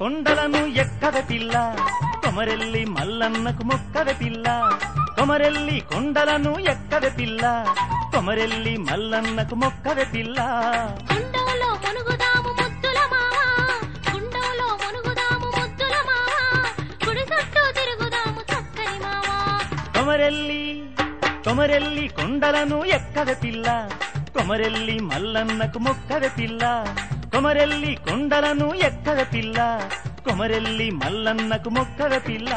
కొండలను ఎక్కద పిల్ల కొమరెల్లి మల్లన్నకు మొక్కద పిల్ల కొమరెల్లి కొండలను ఎక్కద పిల్ల కొమరెల్లి మల్లన్నకు మొక్కద పిల్ల గుండవులో మునుగుదాము ముద్దుల మావా గుండవులో మునుగుదాము ముద్దుల మావా గుడి చుట్టూ తిరుగుదాము చక్కని మావా కొమరెల్లి కొండలను ఎక్కద పిల్ల కొమరెల్లి మల్లన్నకు మొక్కద పిల్ల కొమరెల్లి కొండలను ఎక్కద పిల్ల కొమరెల్లి మల్లన్నకు మొక్కద పిల్ల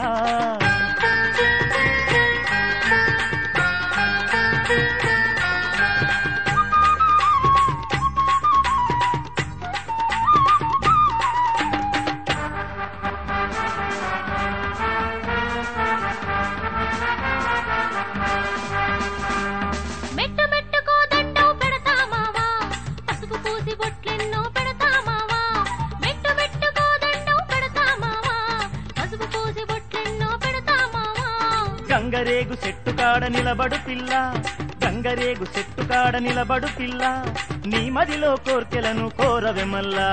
మెట్టు మెట్టుకో దండం పెడతా మావా పసుపు పూసి బొట్లెన్నో పెడతా మావా మెట్టు మెట్టుకో దండం పెడతా మావా పసుపు పూసి బొట్లెన్నో పెడతా మావా గంగరేగు చెట్టు కాడ నిలబడు పిల్ల గంగరేగు చెట్టు కాడ నిలబడు పిల్ల నీ మదిలో కోర్కెలను కోరవె మల్లా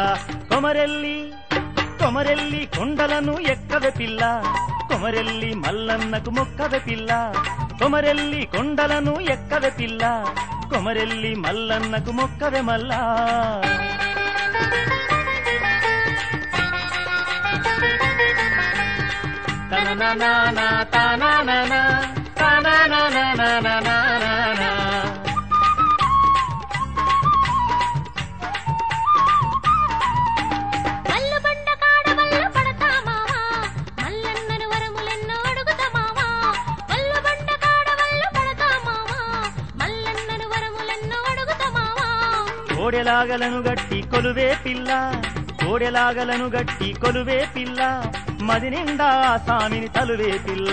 కొమరెల్లి కొండలను ఎక్కవె పిల్ల కొమరెల్లి మల్లన్నకు మొక్కవె పిల్ల కొమరెల్లి కొండలను ఎక్కవె పిల్ల కొమరెల్లి మల్లన్నకు మొక్కవె మల్లా తనననానా తనననా తనననానా మల్లు బండ కాడ మల్లు పడతా మావా మల్లన్నను వరములెన్నో అడుగుతా మావా మల్లు బండ కాడ మల్లు పడతా మావా మల్లన్నను వరములెన్నో అడుగుతా మావా కోడెలాగలను గట్టి కొలువే పిల్ల కోడెలాగలను గట్టి కొలువే పిల్ల మది నిండా సామిని తలువే పిల్ల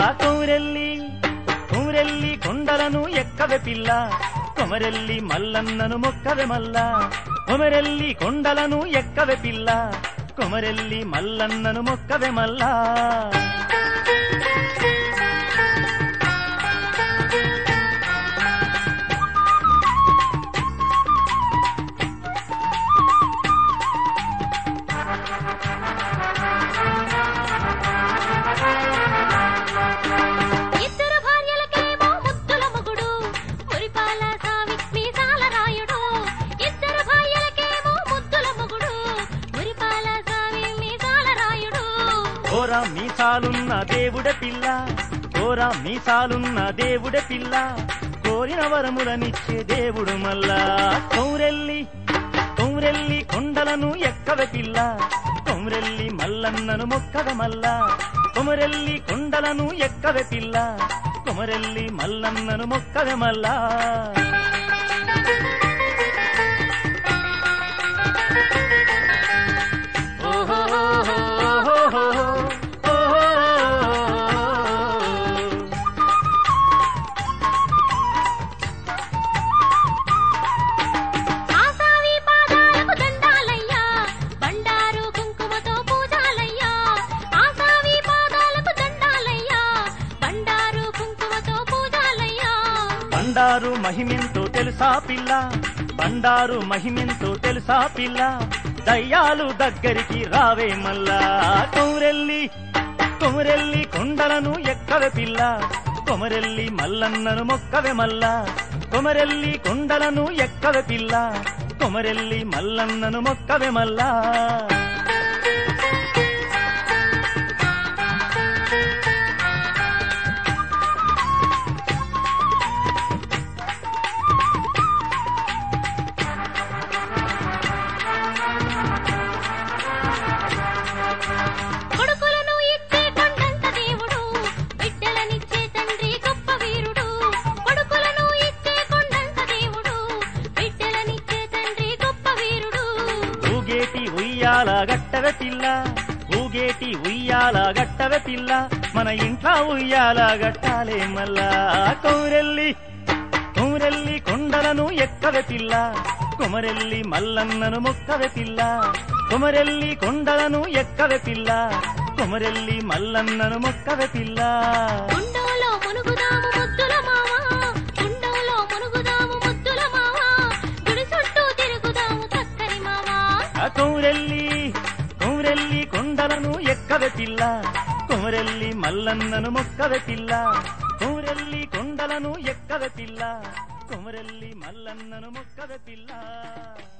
కొమరెల్లి కొండలను ఎక్కవె పిల్ల కొమరెల్లి మల్లన్నను మొక్కవె మల్లా కొమరెల్లి కొండలను ఎక్కవె పిల్ల కొమరెల్లి మల్లన్నను మొక్కవె మల్లా ఇద్దరు భార్యలకేమో ముద్దుల మొగుడు మురిపాల సామి మీసాల రాయుడు ఇద్దరు భార్యలకేమో ముద్దుల మొగుడు మురిపాల సామి మీసాల రాయుడు కోరా మీసాలున్న దేవుడే పిల్ల కోరా మీసాలున్న దేవుడే పిల్ల కోరిన వరములనిచ్చే దేవుడు మల్లా కొమరెల్లి కొండలను ఎక్కవె పిల్ల కొమరెల్లి మల్లన్నను మొక్కవె మల్లా కొమరెల్లి కొండలను ఎక్కవె పిల్ల కొమరెల్లి మల్లన్నను మొక్కవె మల్లా ఆసావి పాదాలకు దండాలయ్యా బండారు కుంకుమతో పూజాలయ్యా ఆసావి పాదాలకు దండాలయ్యా బండారు కుంకుమతో పూజాలయ్యా బండారు మహిమెంతో తెలుసా పిల్ల బండారు మహిమెంతో తెలుసా పిల్ల దయ్యాలు దగ్గరికి రావే మల్లా కొమరెల్లి కొండలను ఎక్కవె పిల్ల కొమరెల్లి మల్లన్నను మొక్కవె మల్లా కొమరెల్లి కొండలను ఎక్కవె పిల్ల కొమరెల్లి మల్లన్నను మొక్కవె మల్లా కొడుకులను ఇచ్చే కొండంత దేవుడు బిడ్డలనిచ్చే తండ్రి గొప్ప వీరుడు కొడుకులను ఇచ్చే కొండంత దేవుడు బిడ్డలనిచ్చే తండ్రి గొప్ప వీరుడు ఊగేటి ఉయ్యాల గట్టవె పిల్ల ఊగేటి ఉయ్యాల గట్టవె పిల్ల మన ఇంట్లో ఉయ్యాల గట్టాలే మల్లా కొమరెల్లి కొండలను ఎక్కవె పిల్ల కొమరెల్లి మల్లన్నను మొక్కవె పిల్ల కొమరెల్లి కొండలను ఎక్కవె పిల్ల కొమరెల్లి మల్లన్నను మొక్కవె పిల్ల గుండవులో మునుగుదాము ముద్దుల మావా గుండవులో మునుగుదాము ముద్దుల మావా గుడి చుట్టూ తిరుగుదాము చక్కని మావా కొమరెల్లి కొండ మొక్కవే పిల్ల కొమరెల్లి మల్లన్నను మొక్కవే పిల్ల కొమరెల్లి కొండలను ఎక్కవే పిల్ల కొమరెల్లి మల్లన్నను మొక్కవే పిల్ల